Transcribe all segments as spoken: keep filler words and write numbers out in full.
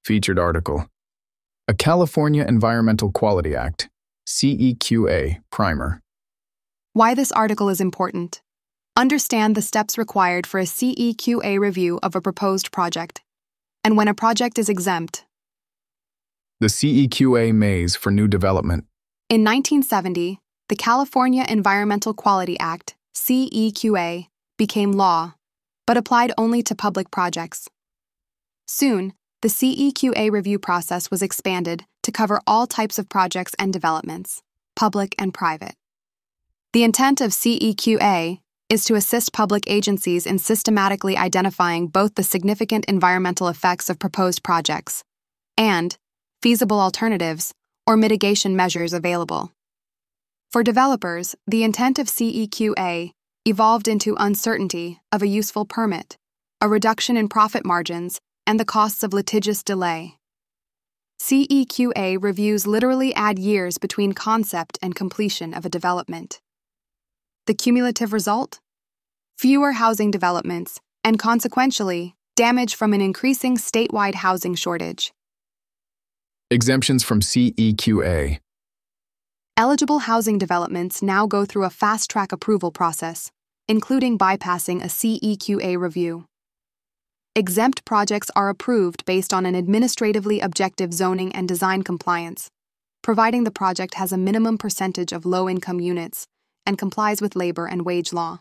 Featured article. A California Environmental Quality Act, C E Q A, primer. Why this article is important. Understand the steps required for a C E Q A review of a proposed project, and when a project is exempt. The C E Q A maze for new development. In nineteen seventy, the California Environmental Quality Act, C E Q A, became law, but applied only to public projects. Soon, the C E Q A review process was expanded to cover all types of projects and developments, public and private. The intent of C E Q A is to assist public agencies in systematically identifying both the significant environmental effects of proposed projects and feasible alternatives or mitigation measures available. For developers, the intent of C E Q A evolved into uncertainty of a useful permit, a reduction in profit margins, and the costs of litigious delay. C E Q A reviews literally add years between concept and completion of a development. The cumulative result? Fewer housing developments, and consequentially, damage from an increasing statewide housing shortage. Exemptions from C E Q A. Eligible housing developments now go through a fast-track approval process, including bypassing a C E Q A review. Exempt projects are approved based on an administratively objective zoning and design compliance, providing the project has a minimum percentage of low-income units and complies with labor and wage law.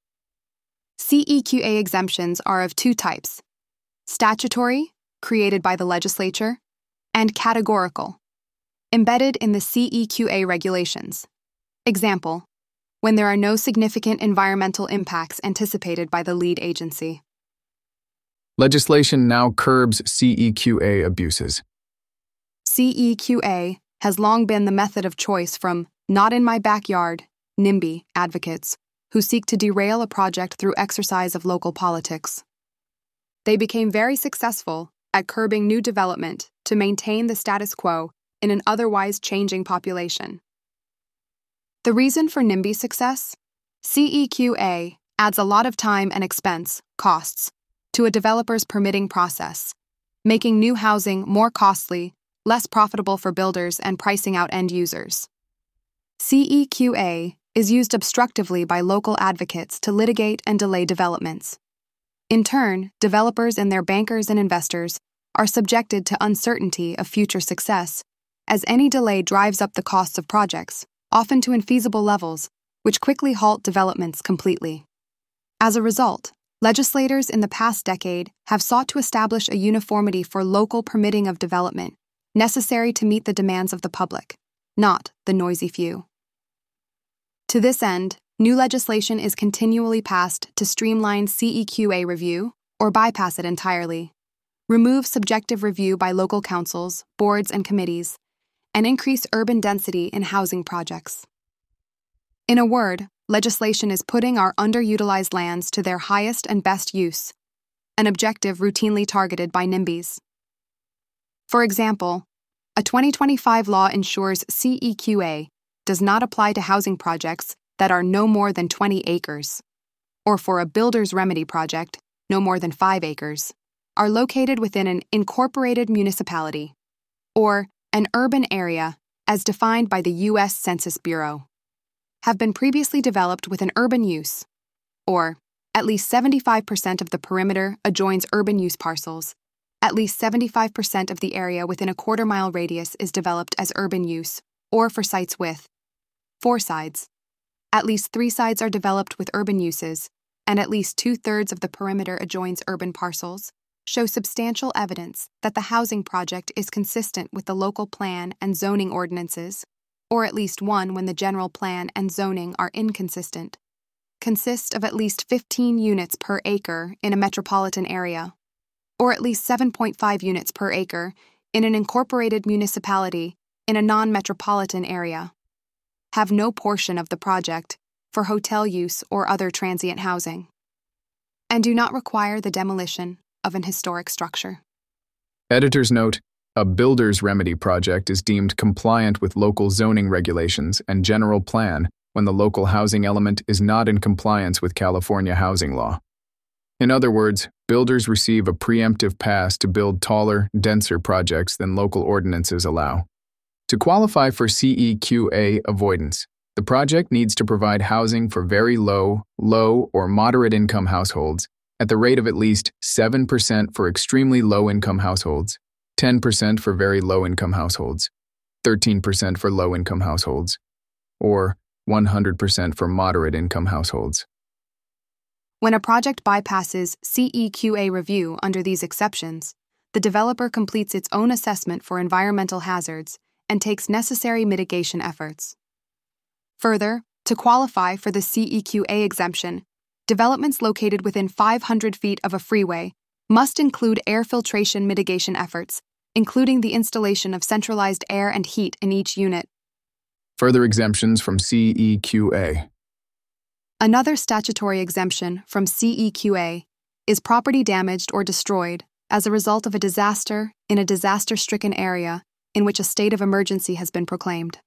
C E Q A exemptions are of two types: statutory, created by the legislature, and categorical, embedded in the C E Q A regulations. Example, when there are no significant environmental impacts anticipated by the lead agency. Legislation now curbs C E Q A abuses. C E Q A has long been the method of choice from not in my backyard, NIMBY advocates who seek to derail a project through exercise of local politics. They became very successful at curbing new development to maintain the status quo in an otherwise changing population. The reason for NIMBY's success? C E Q A adds a lot of time and expense, costs, to a developer's permitting process, making new housing more costly, less profitable for builders, and pricing out end users. C E Q A is used obstructively by local advocates to litigate and delay developments. In turn, developers and their bankers and investors are subjected to uncertainty of future success, as any delay drives up the costs of projects, often to infeasible levels, which quickly halt developments completely. As a result, legislators in the past decade have sought to establish a uniformity for local permitting of development, necessary to meet the demands of the public, not the noisy few. To this end, new legislation is continually passed to streamline C E Q A review or bypass it entirely, remove subjective review by local councils, boards, and committees, and increase urban density in housing projects. In a word, legislation is putting our underutilized lands to their highest and best use, an objective routinely targeted by NIMBYs. For example, a twenty twenty-five law ensures C E Q A does not apply to housing projects that are no more than twenty acres, or for a builder's remedy project, no more than five acres, are located within an incorporated municipality, or an urban area as defined by the U S Census Bureau, have been previously developed with an urban use, or at least seventy-five percent of the perimeter adjoins urban use parcels, at least seventy-five percent of the area within a quarter-mile radius is developed as urban use, or for sites with four sides, at least three sides are developed with urban uses, and at least two-thirds of the perimeter adjoins urban parcels, show substantial evidence that the housing project is consistent with the local plan and zoning ordinances, or at least one when the general plan and zoning are inconsistent, consist of at least fifteen units per acre in a metropolitan area, or at least seven point five units per acre in an incorporated municipality in a non-metropolitan area, have no portion of the project for hotel use or other transient housing, and do not require the demolition of an historic structure. Editor's note: a builder's remedy project is deemed compliant with local zoning regulations and general plan when the local housing element is not in compliance with California housing law. In other words, builders receive a preemptive pass to build taller, denser projects than local ordinances allow. To qualify for C E Q A avoidance, the project needs to provide housing for very low, low, or moderate income households at the rate of at least seven percent for extremely low-income households, ten percent for very low-income households, thirteen percent for low-income households, or one hundred percent for moderate-income households. When a project bypasses C E Q A review under these exceptions, the developer completes its own assessment for environmental hazards and takes necessary mitigation efforts. Further, to qualify for the C E Q A exemption, developments located within five hundred feet of a freeway must include air filtration mitigation efforts, including the installation of centralized air and heat in each unit. Further exemptions from C E Q A. Another statutory exemption from C E Q A is property damaged or destroyed as a result of a disaster in a disaster-stricken area in which a state of emergency has been proclaimed.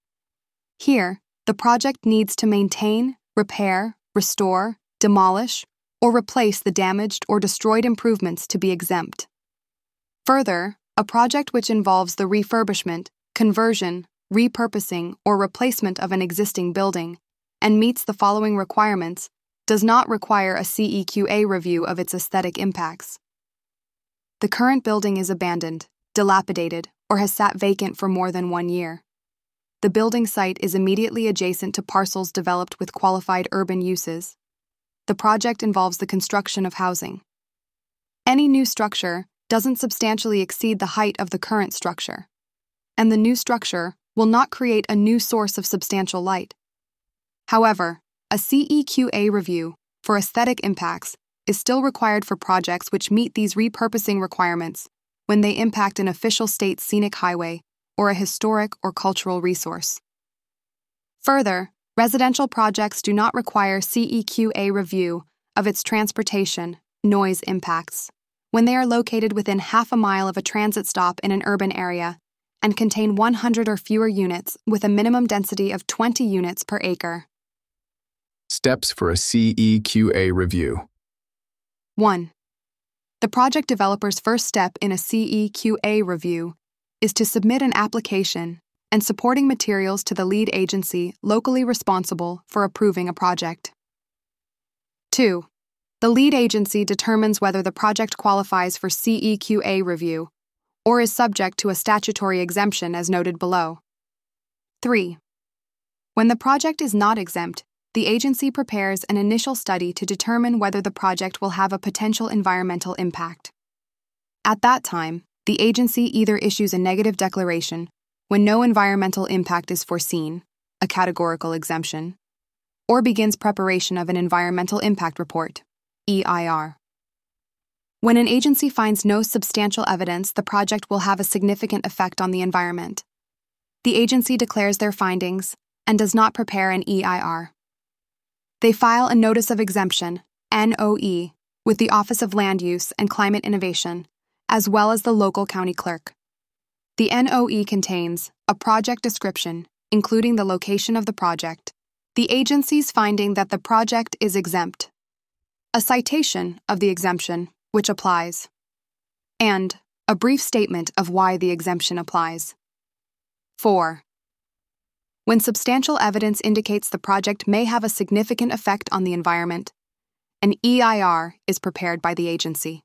Here, the project needs to maintain, repair, restore, demolish, or replace the damaged or destroyed improvements to be exempt. Further, a project which involves the refurbishment, conversion, repurposing, or replacement of an existing building and meets the following requirements does not require a C E Q A review of its aesthetic impacts. The current building is abandoned, dilapidated, or has sat vacant for more than one year. The building site is immediately adjacent to parcels developed with qualified urban uses. The project involves the construction of housing. Any new structure doesn't substantially exceed the height of the current structure, and the new structure will not create a new source of substantial light. However, a C E Q A review for aesthetic impacts is still required for projects which meet these repurposing requirements when they impact an official state scenic highway or a historic or cultural resource. Further, residential projects do not require C E Q A review of its transportation, noise impacts when they are located within half a mile of a transit stop in an urban area and contain one hundred or fewer units with a minimum density of twenty units per acre. Steps for a C E Q A review. one. The project developer's first step in a C E Q A review is to submit an application and supporting materials to the lead agency locally responsible for approving a project. two. The lead agency determines whether the project qualifies for C E Q A review or is subject to a statutory exemption as noted below. three. When the project is not exempt, the agency prepares an initial study to determine whether the project will have a potential environmental impact. At that time, the agency either issues a negative declaration when no environmental impact is foreseen, a categorical exemption, or begins preparation of an environmental impact report, E I R. When an agency finds no substantial evidence the project will have a significant effect on the environment, the agency declares their findings and does not prepare an E I R. They file a Notice of Exemption, N O E, with the Office of Land Use and Climate Innovation, as well as the local county clerk. The N O E contains a project description, including the location of the project, the agency's finding that the project is exempt, a citation of the exemption, which applies, and a brief statement of why the exemption applies. four. When substantial evidence indicates the project may have a significant effect on the environment, an E I R is prepared by the agency.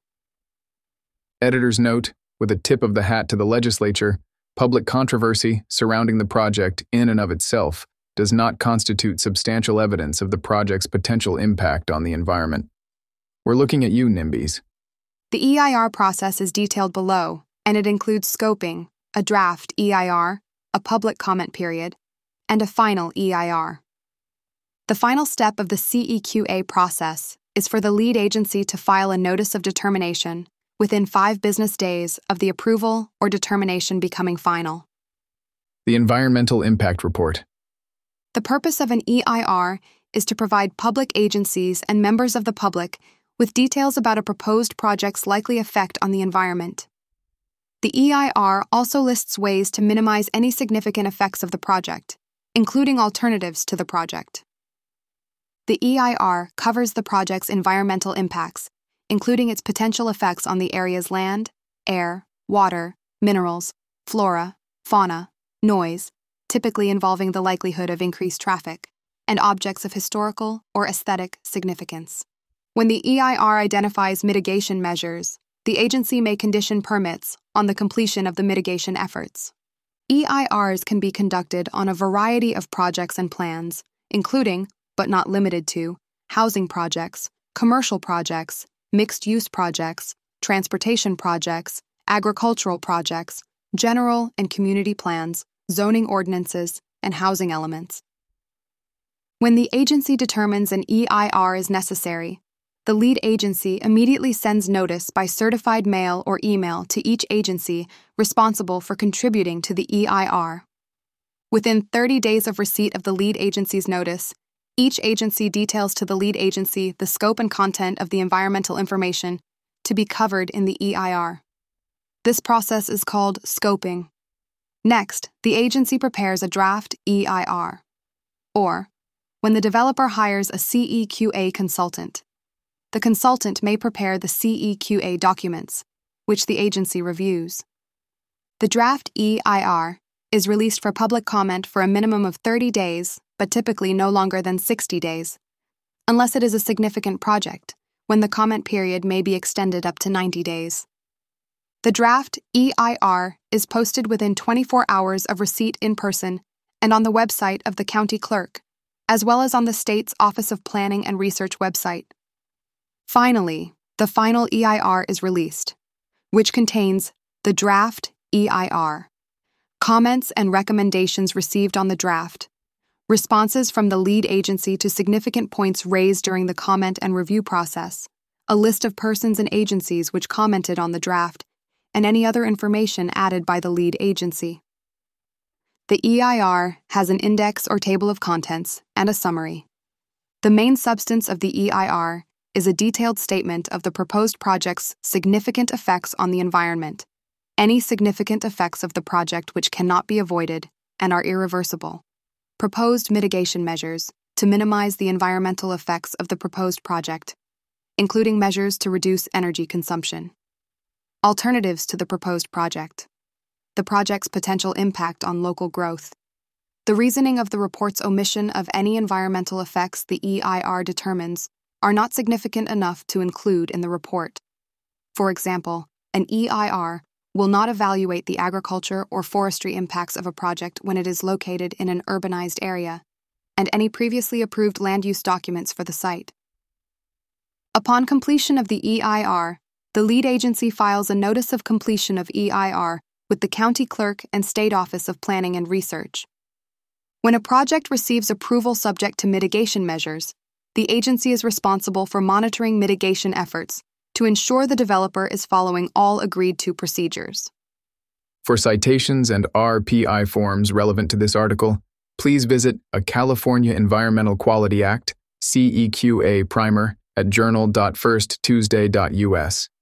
Editor's note, with a tip of the hat to the legislature, public controversy surrounding the project in and of itself does not constitute substantial evidence of the project's potential impact on the environment. We're looking at you, NIMBYs. The E I R process is detailed below, and it includes scoping, a draft E I R, a public comment period, and a final E I R. The final step of the C E Q A process is for the lead agency to file a notice of determination within five business days of the approval or determination becoming final. The Environmental Impact Report. The purpose of an E I R is to provide public agencies and members of the public with details about a proposed project's likely effect on the environment. The E I R also lists ways to minimize any significant effects of the project, including alternatives to the project. The E I R covers the project's environmental impacts including its potential effects on the area's land, air, water, minerals, flora, fauna, noise, typically involving the likelihood of increased traffic, and objects of historical or aesthetic significance. When the E I R identifies mitigation measures, the agency may condition permits on the completion of the mitigation efforts. E I Rs can be conducted on a variety of projects and plans, including, but not limited to, housing projects, commercial projects, mixed-use projects, transportation projects, agricultural projects, general and community plans, zoning ordinances, and housing elements. When the agency determines an E I R is necessary, the lead agency immediately sends notice by certified mail or email to each agency responsible for contributing to the E I R. Within thirty days of receipt of the lead agency's notice, each agency details to the lead agency the scope and content of the environmental information to be covered in the E I R. This process is called scoping. Next, the agency prepares a draft E I R, or, when the developer hires a C E Q A consultant, the consultant may prepare the C E Q A documents, which the agency reviews. The draft E I R is released for public comment for a minimum of thirty days, but typically no longer than sixty days, unless it is a significant project, when the comment period may be extended up to ninety days. The draft E I R is posted within twenty-four hours of receipt in person and on the website of the county clerk, as well as on the state's Office of Planning and Research website. Finally, the final E I R is released, which contains the draft E I R, comments and recommendations received on the draft, responses from the lead agency to significant points raised during the comment and review process, a list of persons and agencies which commented on the draft, and any other information added by the lead agency. The E I R has an index or table of contents and a summary. The main substance of the E I R is a detailed statement of the proposed project's significant effects on the environment, any significant effects of the project which cannot be avoided and are irreversible, proposed mitigation measures to minimize the environmental effects of the proposed project, including measures to reduce energy consumption, alternatives to the proposed project, the project's potential impact on local growth, the reasoning of the report's omission of any environmental effects the E I R determines are not significant enough to include in the report. For example, an E I R will not evaluate the agriculture or forestry impacts of a project when it is located in an urbanized area, and any previously approved land use documents for the site. Upon completion of the E I R, the lead agency files a Notice of Completion of E I R with the County Clerk and State Office of Planning and Research. When a project receives approval subject to mitigation measures, the agency is responsible for monitoring mitigation efforts to ensure the developer is following all agreed-to procedures. For citations and R P I forms relevant to this article, please visit a California Environmental Quality Act, C E Q A primer, at journal dot first tuesday dot U S.